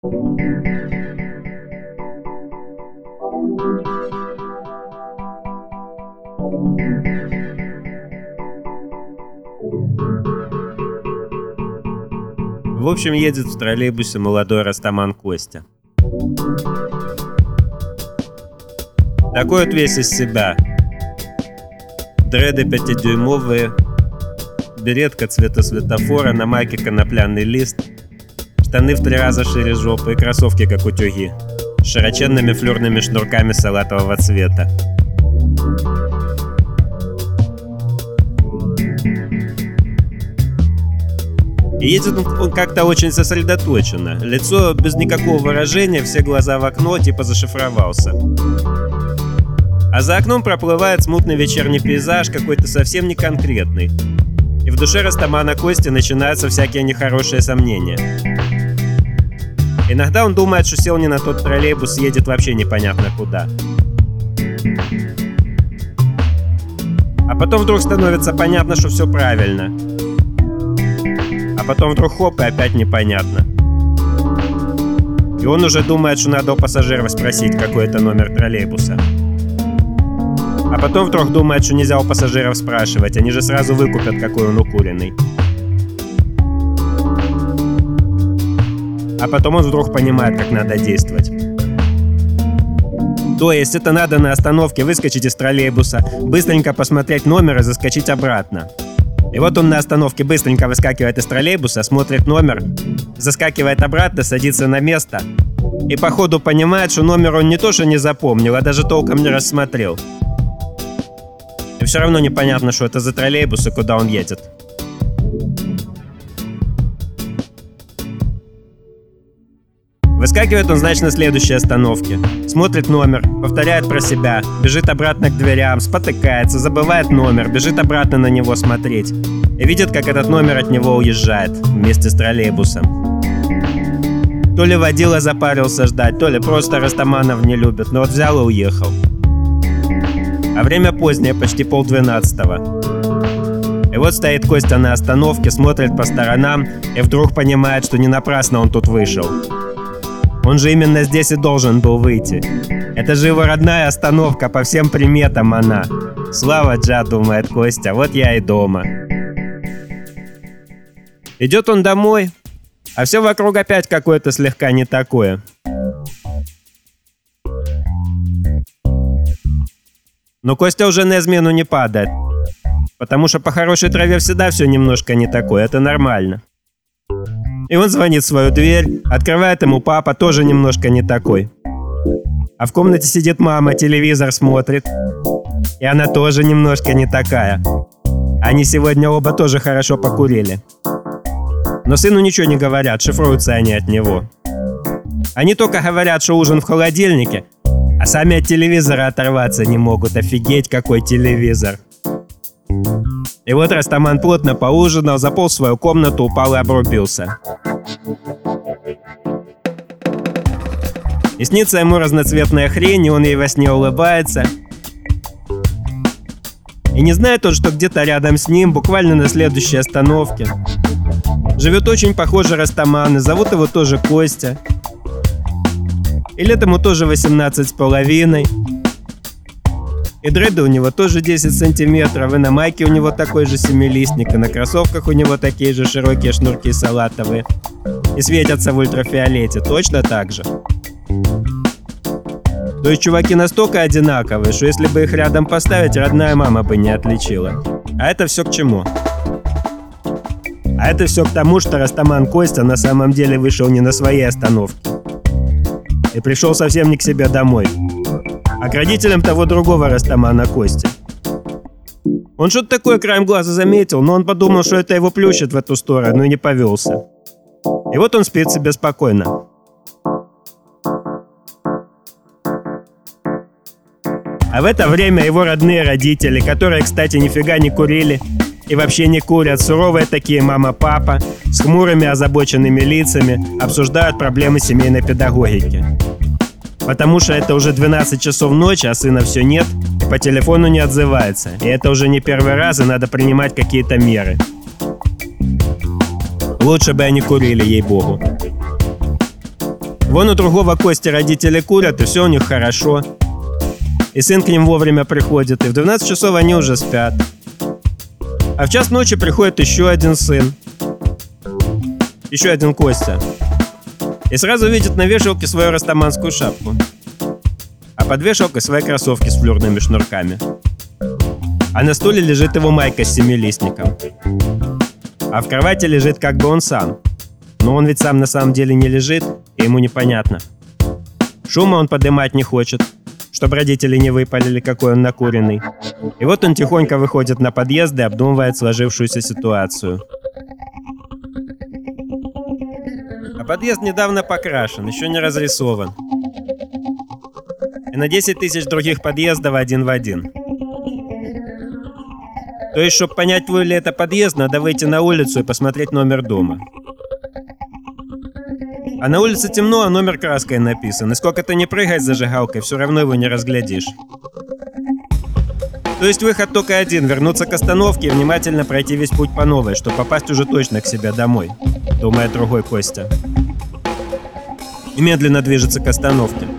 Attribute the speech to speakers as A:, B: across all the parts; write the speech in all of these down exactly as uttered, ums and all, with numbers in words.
A: В общем, едет в троллейбусе молодой растаман Костя. Такой вот весь из себя. Дреды пятидюймовые, беретка цвета светофора, на майке конопляный лист, штаны в три раза шире жопы и кроссовки как утюги с широченными флёрными шнурками салатового цвета. И едет он как-то очень сосредоточенно. Лицо без никакого выражения, все глаза в окно, типа зашифровался. А за окном проплывает смутный вечерний пейзаж, какой-то совсем не конкретный. И в душе растамана Кости начинаются всякие нехорошие сомнения. Иногда он думает, что сел не на тот троллейбус и едет вообще непонятно куда. А потом вдруг становится понятно, что все правильно. А потом вдруг хоп, и опять непонятно. И он уже думает, что надо у пассажиров спросить, какой это номер троллейбуса. А потом вдруг думает, что нельзя у пассажиров спрашивать, они же сразу выкупят, какой он укуренный. А потом он вдруг понимает, как надо действовать. То есть это надо на остановке выскочить из троллейбуса, быстренько посмотреть номер и заскочить обратно. И вот он на остановке быстренько выскакивает из троллейбуса, смотрит номер, заскакивает обратно, садится на место и по ходу понимает, что номер он не то что не запомнил, а даже толком не рассмотрел. И все равно непонятно, что это за троллейбус и куда он едет. Выскакивает он, значит, на следующей остановке. Смотрит номер, повторяет про себя, бежит обратно к дверям, спотыкается, забывает номер, бежит обратно на него смотреть. И видит, как этот номер от него уезжает вместе с троллейбусом. То ли водила запарился ждать, то ли просто растаманов не любит, но вот взял и уехал. А время позднее, почти полдвенадцатого. И вот стоит Костя на остановке, смотрит по сторонам и вдруг понимает, что не напрасно он тут вышел. Он же именно здесь и должен был выйти. Это же его родная остановка, по всем приметам она. Слава Джа, думает Костя, вот я и дома. Идет он домой, а все вокруг опять какое-то слегка не такое. Но Костя уже на измену не падает, потому что по хорошей траве всегда все немножко не такое, это нормально. И он звонит в свою дверь, открывает ему папа, тоже немножко не такой. А в комнате сидит мама, телевизор смотрит. И она тоже немножко не такая. Они сегодня оба тоже хорошо покурили. Но сыну ничего не говорят, шифруются они от него. Они только говорят, что ужин в холодильнике, а сами от телевизора оторваться не могут. Офигеть, какой телевизор. И вот растаман плотно поужинал, заполз в свою комнату, упал и обрубился. И снится ему разноцветная хрень, и он ей во сне улыбается. И не знает он, что где-то рядом с ним, буквально на следующей остановке, живет очень похожий растаман, и зовут его тоже Костя. И лет ему тоже восемнадцать с половиной. И дреды у него тоже десять сантиметров, и на майке у него такой же семилистник, и на кроссовках у него такие же широкие шнурки салатовые. И светятся в ультрафиолете, точно так же. То есть чуваки настолько одинаковые, что если бы их рядом поставить, родная мама бы не отличила. А это все к чему? А это все к тому, что растаман Костя на самом деле вышел не на своей остановке. И пришел совсем не к себе домой, а к родителям того другого растамана Кости. Он что-то такое краем глаза заметил, но он подумал, что это его плющит в эту сторону, и не повелся. И вот он спит себе спокойно. А в это время его родные родители, которые, кстати, нифига не курили и вообще не курят, суровые такие мама-папа, с хмурыми озабоченными лицами, обсуждают проблемы семейной педагогики. Потому что это уже двенадцать часов ночи, а сына все нет, и по телефону не отзывается. И это уже не первый раз, и надо принимать какие-то меры. Лучше бы они курили, ей-богу. Вон у другого Кости родители курят, и все у них хорошо. И сын к ним вовремя приходит, и в двенадцать часов они уже спят. А в час ночи приходит еще один сын. Еще один Костя. И сразу видит на вешалке свою растаманскую шапку. А под вешалкой свои кроссовки с флёрными шнурками. А на стуле лежит его майка с семилистником. А в кровати лежит как бы он сам. Но он ведь сам на самом деле не лежит, и ему непонятно. Шума он подымать не хочет, чтобы родители не выпалили, какой он накуренный. И вот он тихонько выходит на подъезд и обдумывает сложившуюся ситуацию. А подъезд недавно покрашен, еще не разрисован. И на десять тысяч других подъездов один в один. То есть, чтобы понять, твой ли это подъезд, надо выйти на улицу и посмотреть номер дома. А на улице темно, а номер краской написан. И сколько ты не прыгай с зажигалкой, все равно его не разглядишь. То есть выход только один: вернуться к остановке и внимательно пройти весь путь по новой, чтобы попасть уже точно к себе домой, думает другой Костя. И медленно движется к остановке.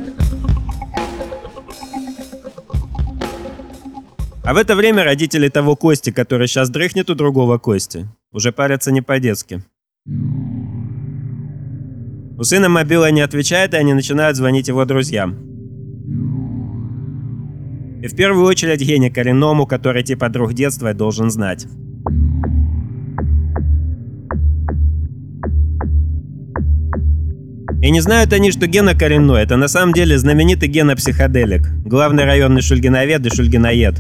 A: А в это время родители того Кости, который сейчас дрыхнет у другого Кости, уже парятся не по-детски. У сына мобила не отвечает, и они начинают звонить его друзьям. И в первую очередь Гене Коренному, который типа друг детства и должен знать. И не знают они, что Гена Коренной — это на самом деле знаменитый Гена-психоделик, главный районный шульгиновед и шульгиноед.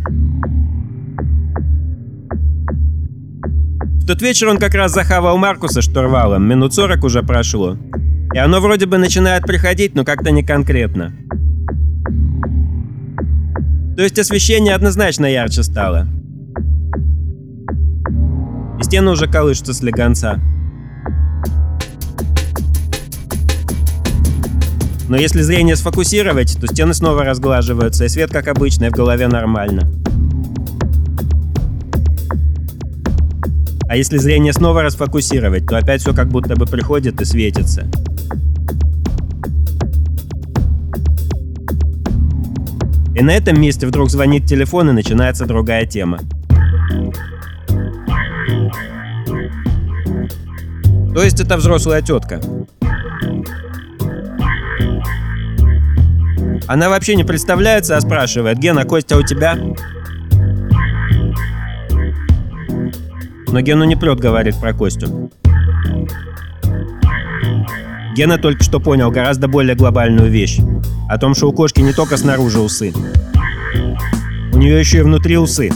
A: В тот вечер он как раз захавал Маркуса штурвалом, минут сорок уже прошло. И оно вроде бы начинает приходить, но как-то не конкретно. То есть освещение однозначно ярче стало. И стены уже колышутся слегонца. Но если зрение сфокусировать, то стены снова разглаживаются, и свет, как обычно, и в голове нормально. А если зрение снова расфокусировать, то опять все как будто бы приходит и светится. И на этом месте вдруг звонит телефон, и начинается другая тема. То есть это взрослая тетка. Она вообще не представляется, а спрашивает: «Гена, Костя у тебя?» Но Гену не прет говорить про Костю. Гена только что понял гораздо более глобальную вещь. О том, что у кошки не только снаружи усы. У нее еще и внутри усы.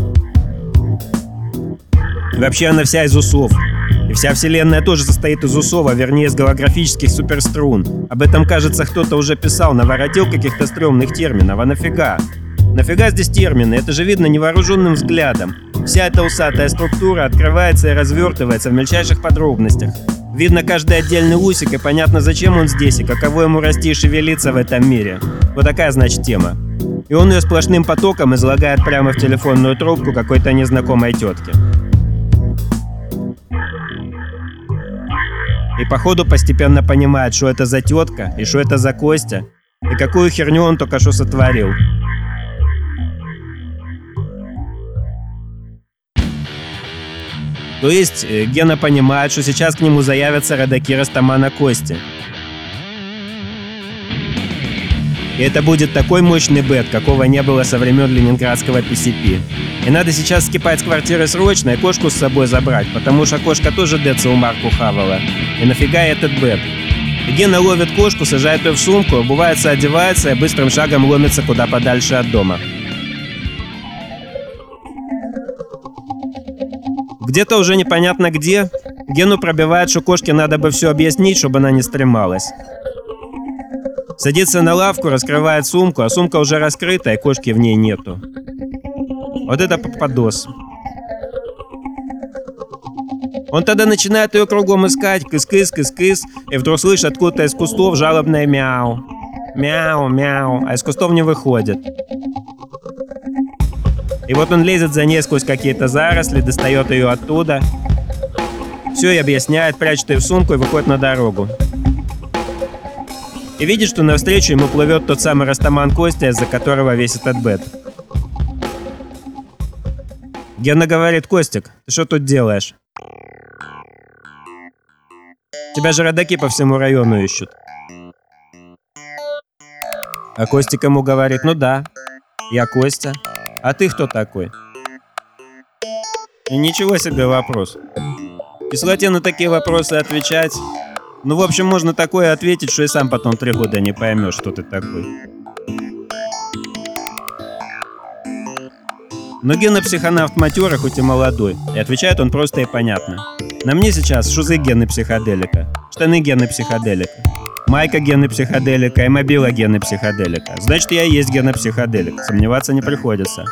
A: И вообще она вся из усов. И вся вселенная тоже состоит из усов, а вернее из голографических суперструн. Об этом, кажется, кто-то уже писал, наворотил каких-то стрёмных терминов. А нафига? Нафига здесь термины? Это же видно невооруженным взглядом. Вся эта усатая структура открывается и развертывается в мельчайших подробностях. Видно каждый отдельный усик, и понятно, зачем он здесь, и каково ему расти и шевелиться в этом мире. Вот такая, значит, тема. И он ее сплошным потоком излагает прямо в телефонную трубку какой-то незнакомой тетки. И походу постепенно понимает, что это за тетка, и что это за Костя, и какую херню он только что сотворил. То есть Гена понимает, что сейчас к нему заявятся родаки Растамана Кости. И это будет такой мощный бэт, какого не было со времен ленинградского пи си пи. И надо сейчас скипать с квартиры срочно и кошку с собой забрать, потому что кошка тоже деца у Марку хавала. И нафига этот бэт? И Гена ловит кошку, сажает ее в сумку, обувается, одевается и быстрым шагом ломится куда подальше от дома. Где-то уже непонятно где, Гену пробивает, что кошке надо бы все объяснить, чтобы она не стремалась. Садится на лавку, раскрывает сумку, а сумка уже раскрыта, и кошки в ней нету. Вот это попадос. Он тогда начинает ее кругом искать, кыс-кыс, кыс-кыс, и вдруг слышит откуда-то из кустов жалобное мяу. Мяу, мяу, а из кустов не выходит. И вот он лезет за ней сквозь какие-то заросли, достает ее оттуда. Все и объясняет, прячет ее в сумку и выходит на дорогу. И видит, что навстречу ему плывет тот самый Растаман Костя, из-за которого весь этот бет. Гена говорит: «Костик, ты что тут делаешь? Тебя же родаки по всему району ищут». А Костик ему говорит: «Ну да, я Костя. А ты кто такой?» И ничего себе вопрос. Кислоте на такие вопросы отвечать. Ну, в общем, можно такое ответить, что и сам потом три года не поймешь, что ты такой. Но Гена психонавт матерый, хоть и молодой, и отвечает он просто и понятно. На мне сейчас шузы Гены психоделика, штаны Гены психоделика, майка Гены психоделика и мобила Гены психоделика. Значит, я и есть Гена психоделик, сомневаться не приходится.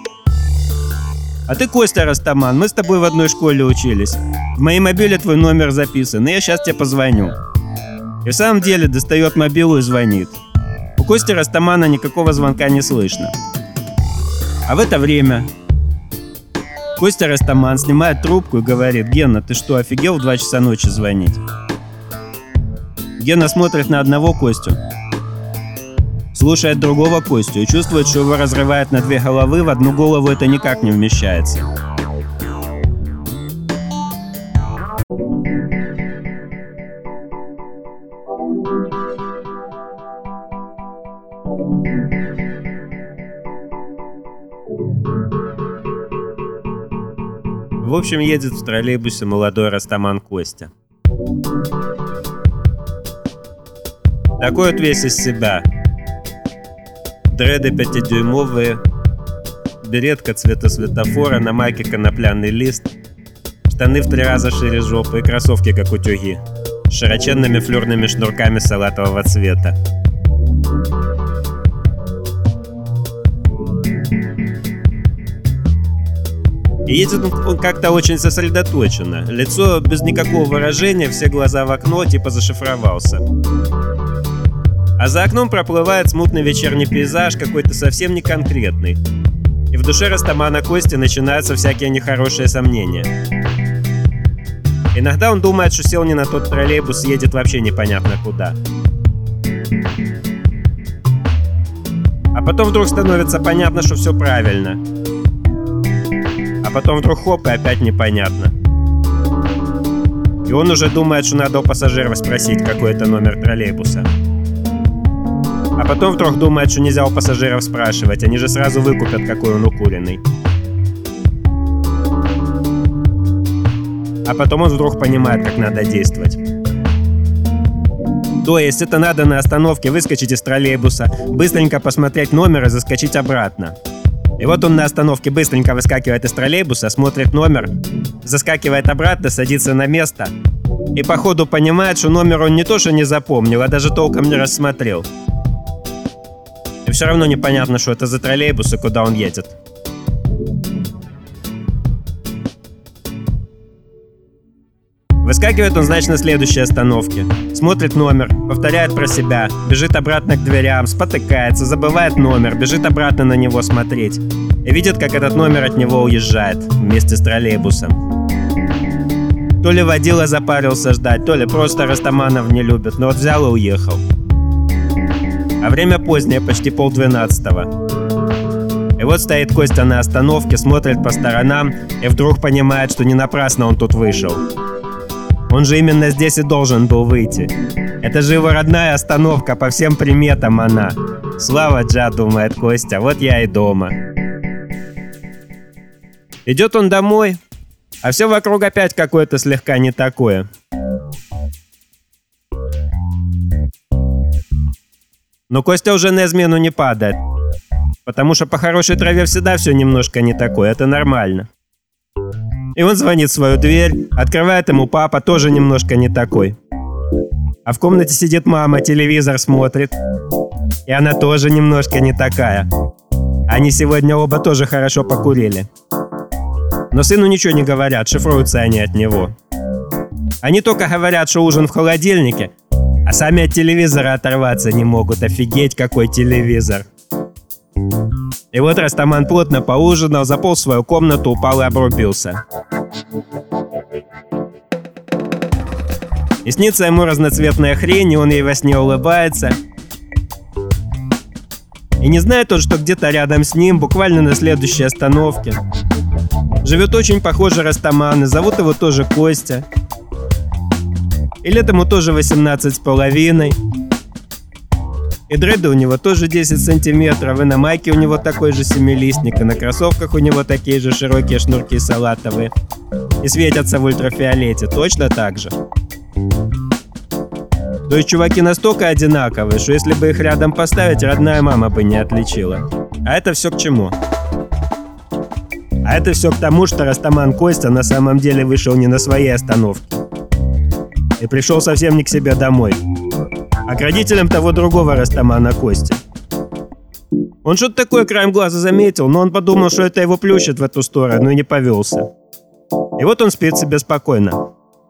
A: А ты Костя Растаман, мы с тобой в одной школе учились. В моей мобиле твой номер записан, и я сейчас тебе позвоню. И в самом деле достает мобилу и звонит. У Кости Растамана никакого звонка не слышно. А в это время Костя Растаман снимает трубку и говорит: «Гена, ты что, офигел в два часа ночи звонить?» Гена смотрит на одного Костю, слушает другого Костю и чувствует, что его разрывает на две головы, в одну голову это никак не вмещается. В общем, едет в троллейбусе молодой Растаман Костя. Такой вот весь из себя. Дреды пятидюймовые, беретка цвета светофора, на майке конопляный лист, штаны в три раза шире жопы и кроссовки как утюги, с широченными флюрными шнурками салатового цвета. И едет он как-то очень сосредоточенно, лицо без никакого выражения, все глаза в окно, типа зашифровался. А за окном проплывает смутный вечерний пейзаж, какой-то совсем не конкретный. И в душе Растамана Кости начинаются всякие нехорошие сомнения. Иногда он думает, что сел не на тот троллейбус и едет вообще непонятно куда. А потом вдруг становится понятно, что все правильно. А потом вдруг хоп, и опять непонятно. И он уже думает, что надо у пассажиров спросить, какой это номер троллейбуса. А потом вдруг думает, что нельзя у пассажиров спрашивать, они же сразу выкупят, какой он укуренный. А потом он вдруг понимает, как надо действовать. То есть это надо на остановке выскочить из троллейбуса, быстренько посмотреть номер и заскочить обратно. И вот он на остановке быстренько выскакивает из троллейбуса, смотрит номер, заскакивает обратно, садится на место и по ходу понимает, что номер он не то что не запомнил, а даже толком не рассмотрел. И все равно непонятно, что это за троллейбус и куда он едет. Выскакивает он, значит, на следующей остановке. Смотрит номер, повторяет про себя, бежит обратно к дверям, спотыкается, забывает номер, бежит обратно на него смотреть. И видит, как этот номер от него уезжает вместе с троллейбусом. То ли водила запарился ждать, то ли просто Растаманов не любит, но вот взял и уехал. А время позднее, почти полдвенадцатого. И вот стоит Костя на остановке, смотрит по сторонам и вдруг понимает, что не напрасно он тут вышел. Он же именно здесь и должен был выйти. Это же его родная остановка, по всем приметам она. Слава Джа, думает Костя, вот я и дома. Идет он домой, а все вокруг опять какое-то слегка не такое. Но Костя уже на измену не падает, потому что по хорошей траве всегда все немножко не такое, это нормально. И он звонит в свою дверь, открывает ему папа, тоже немножко не такой. А в комнате сидит мама, телевизор смотрит, и она тоже немножко не такая. Они сегодня оба тоже хорошо покурили. Но сыну ничего не говорят, шифруются они от него. Они только говорят, что ужин в холодильнике, а сами от телевизора оторваться не могут. Офигеть, какой телевизор. И вот Растаман плотно поужинал, заполз в свою комнату, упал и обрубился. И снится ему разноцветная хрень, и он ей во сне улыбается. И не знает он, что где-то рядом с ним, буквально на следующей остановке, живет очень похожий Растаман, и зовут его тоже Костя. И лет ему тоже восемнадцать с половиной. И дреды у него тоже десять сантиметров, и на майке у него такой же семилистник, и на кроссовках у него такие же широкие шнурки салатовые. И светятся в ультрафиолете точно так же. То есть чуваки настолько одинаковые, что если бы их рядом поставить, родная мама бы не отличила. А это все к чему? А это все к тому, что Растаман Костя на самом деле вышел не на своей остановке. И пришел совсем не к себе домой, а к родителям того другого Растамана Кости. Он что-то такое краем глаза заметил, но он подумал, что это его плющит в эту сторону, и не повелся. И вот он спит себе спокойно.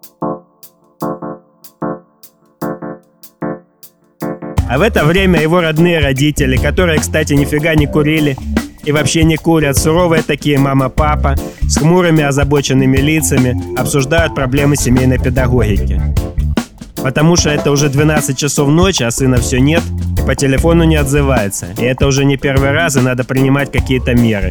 A: А в это время его родные родители, которые, кстати, нифига не курили и вообще не курят, суровые такие мама-папа, с хмурыми озабоченными лицами, обсуждают проблемы семейной педагогики. Потому что это уже двенадцать часов ночи, а сына все нет, и по телефону не отзывается. И это уже не первый раз, и надо принимать какие-то меры.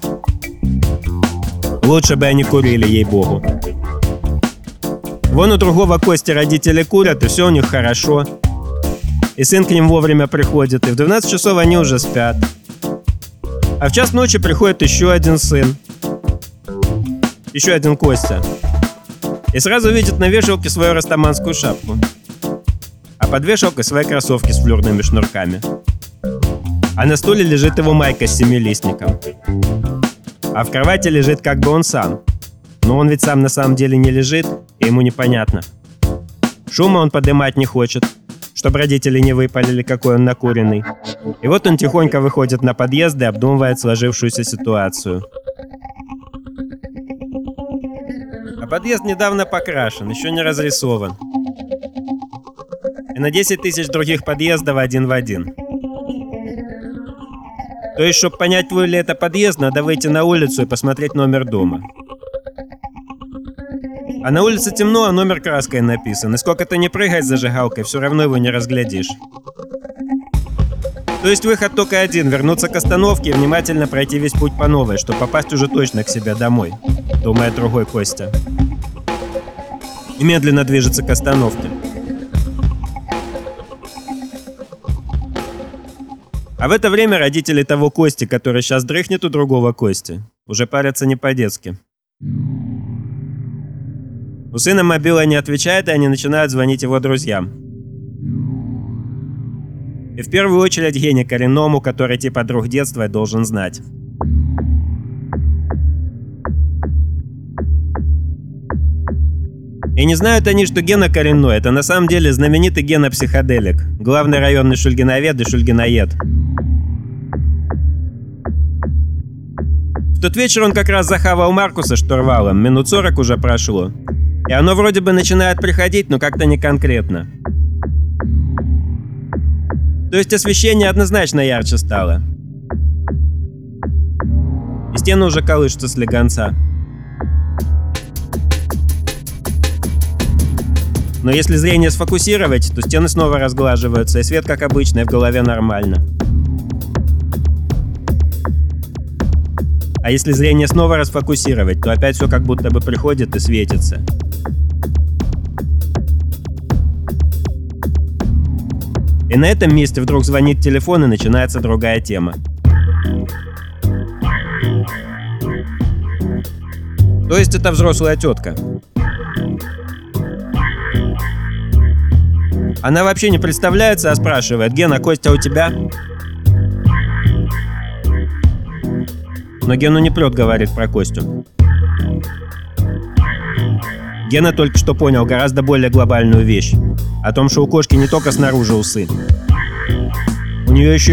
A: Лучше бы они курили, ей-богу. Вон у другого Кости родители курят, и все у них хорошо. И сын к ним вовремя приходит, и в двенадцать часов они уже спят. А в час ночи приходит еще один сын. Еще один Костя. И сразу видит на вешалке свою растаманскую шапку. А под вешалкой свои кроссовки с флёрными шнурками. А на стуле лежит его майка с семилистником. А в кровати лежит как бы он сам. Но он ведь сам на самом деле не лежит, и ему непонятно. Шума он подымать не хочет, чтобы родители не выпалили, какой он накуренный. И вот он тихонько выходит на подъезд и обдумывает сложившуюся ситуацию. А подъезд недавно покрашен, еще не разрисован. И на десять тысяч других подъездов один в один. То есть, чтобы понять, твой ли это подъезд, надо выйти на улицу и посмотреть номер дома. А на улице темно, а номер краской написан. И сколько ты не прыгай с зажигалкой, все равно его не разглядишь. То есть выход только один: вернуться к остановке и внимательно пройти весь путь по новой, чтобы попасть уже точно к себе домой, думает другой Костя. И медленно движется к остановке. А в это время родители того Кости, который сейчас дрыхнет у другого Кости, уже парятся не по-детски. У сына мобила не отвечает, и они начинают звонить его друзьям. И в первую очередь Гене Коренному, который типа друг детства и должен знать. И не знают они, что Гена Коренной — это на самом деле знаменитый Гена-психоделик, главный районный шульгиновед и шульгиноед. В тот вечер он как раз захавал Маркуса штурвалом, минут сорок уже прошло. И оно вроде бы начинает приходить, но как-то не конкретно. То есть освещение однозначно ярче стало. И стены уже колышутся с слегонца. Но если зрение сфокусировать, то стены снова разглаживаются, и свет, как обычно, и в голове нормально. А если зрение снова расфокусировать, то опять все как будто бы приходит и светится. И на этом месте вдруг звонит телефон, и начинается другая тема. То есть это взрослая тетка. Она вообще не представляется, а спрашивает: «Гена, Костя у тебя?» Но Гену не прет, говорит про Костю. Гена только что понял гораздо более глобальную вещь. О том, что у кошки не только снаружи усы. У нее еще